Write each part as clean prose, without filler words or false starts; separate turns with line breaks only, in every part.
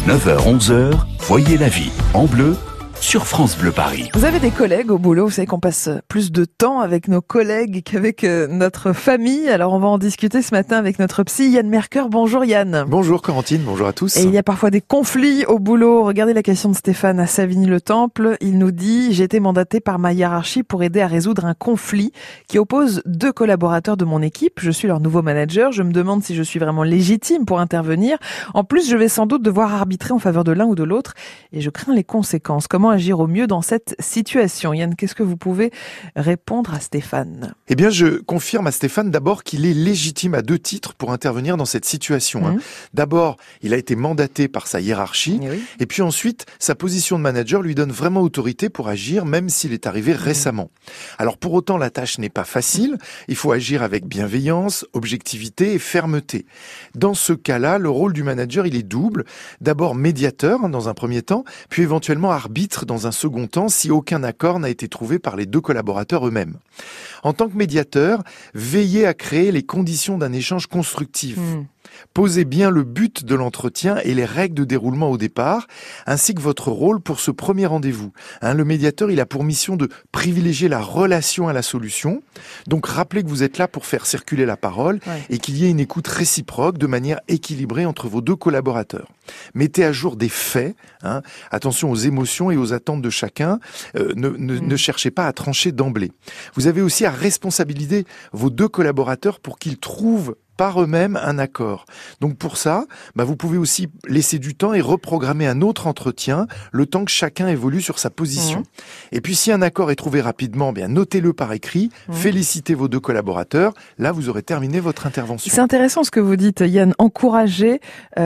9h-11h, voyez la vie en bleu sur France Bleu Paris.
Vous avez des collègues au boulot, vous savez qu'on passe plus de temps avec nos collègues qu'avec notre famille. Alors on va en discuter ce matin avec notre psy Yann Mercœur. Bonjour Yann.
Bonjour Corentine, bonjour à tous.
Et il y a parfois des conflits au boulot. Regardez la question de Stéphane à Savigny-le-Temple. Il nous dit « J'ai été mandaté par ma hiérarchie pour aider à résoudre un conflit qui oppose deux collaborateurs de mon équipe. Je suis leur nouveau manager. Je me demande si je suis vraiment légitime pour intervenir. En plus, je vais sans doute devoir arbitrer en faveur de l'un ou de l'autre et je crains les conséquences. Comment agir au mieux dans cette situation ?» Yann, qu'est-ce que vous pouvez répondre à Stéphane?
Eh bien, je confirme à Stéphane d'abord qu'il est légitime à deux titres pour intervenir dans cette situation. D'abord, il a été mandaté par sa hiérarchie et puis ensuite, sa position de manager lui donne vraiment autorité pour agir même s'il est arrivé récemment. Alors pour autant, la tâche n'est pas facile. Il faut agir avec bienveillance, objectivité et fermeté. Dans ce cas-là, le rôle du manager, il est double. D'abord médiateur dans un premier temps, puis éventuellement arbitre dans un second temps si aucun accord n'a été trouvé par les deux collaborateurs eux-mêmes. En tant que médiateur, veillez à créer les conditions d'un échange constructif. Posez bien le but de l'entretien et les règles de déroulement au départ, ainsi que votre rôle pour ce premier rendez-vous. Le médiateur, il a pour mission de privilégier la relation à la solution. Donc rappelez que vous êtes là pour faire circuler la parole et qu'il y ait une écoute réciproque de manière équilibrée entre vos deux collaborateurs. Mettez à jour des faits, attention aux émotions et aux attentes de chacun, ne cherchez pas à trancher d'emblée. Vous avez aussi à responsabiliser vos deux collaborateurs pour qu'ils trouvent par eux-mêmes un accord. Donc pour ça, vous pouvez aussi laisser du temps et reprogrammer un autre entretien, le temps que chacun évolue sur sa position. Et puis si un accord est trouvé rapidement, notez-le par écrit, félicitez vos deux collaborateurs, là vous aurez terminé votre intervention.
C'est intéressant ce que vous dites Yann, encourager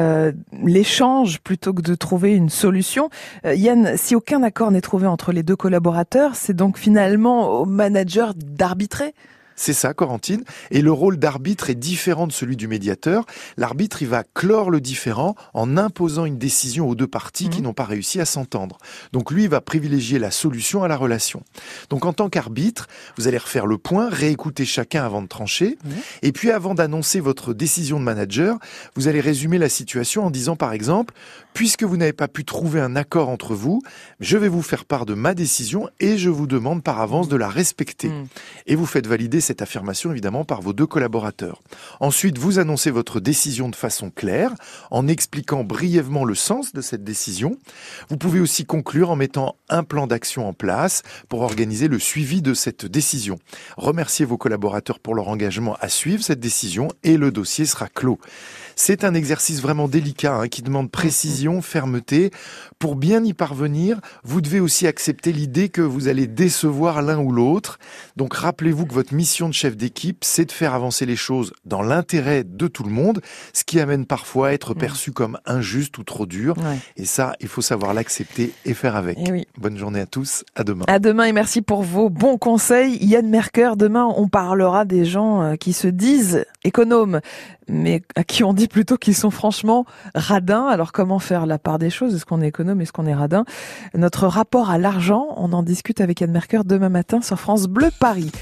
l'échange plutôt que de trouver une solution. Yann, si aucun accord n'est trouvé entre les deux collaborateurs, c'est donc finalement au manager d'arbitrer?
C'est ça, Corentine. Et le rôle d'arbitre est différent de celui du médiateur. L'arbitre, il va clore le différend en imposant une décision aux deux parties qui n'ont pas réussi à s'entendre. Donc lui, il va privilégier la solution à la relation. Donc en tant qu'arbitre, vous allez refaire le point, réécouter chacun avant de trancher. Et puis avant d'annoncer votre décision de manager, vous allez résumer la situation en disant par exemple, puisque vous n'avez pas pu trouver un accord entre vous, je vais vous faire part de ma décision et je vous demande par avance de la respecter. Et vous faites valider cette affirmation évidemment par vos deux collaborateurs. Ensuite, vous annoncez votre décision de façon claire, en expliquant brièvement le sens de cette décision. Vous pouvez aussi conclure en mettant un plan d'action en place pour organiser le suivi de cette décision. Remerciez vos collaborateurs pour leur engagement à suivre cette décision et le dossier sera clos. C'est un exercice vraiment délicat qui demande précision, fermeté. Pour bien y parvenir, vous devez aussi accepter l'idée que vous allez décevoir l'un ou l'autre. Donc rappelez-vous que votre mission de chef d'équipe, c'est de faire avancer les choses dans l'intérêt de tout le monde, ce qui amène parfois à être perçu comme injuste ou trop dur. Et ça, il faut savoir l'accepter et faire avec. Bonne journée à tous, à demain.
À demain et merci pour vos bons conseils. Yann Mercœur, demain on parlera des gens qui se disent économes, mais à qui on dit plutôt qu'ils sont franchement radins. Alors comment faire la part des choses? Est-ce qu'on est économe? Est-ce qu'on est radin? Notre rapport à l'argent, on en discute avec Yann Mercœur demain matin sur France Bleu Paris.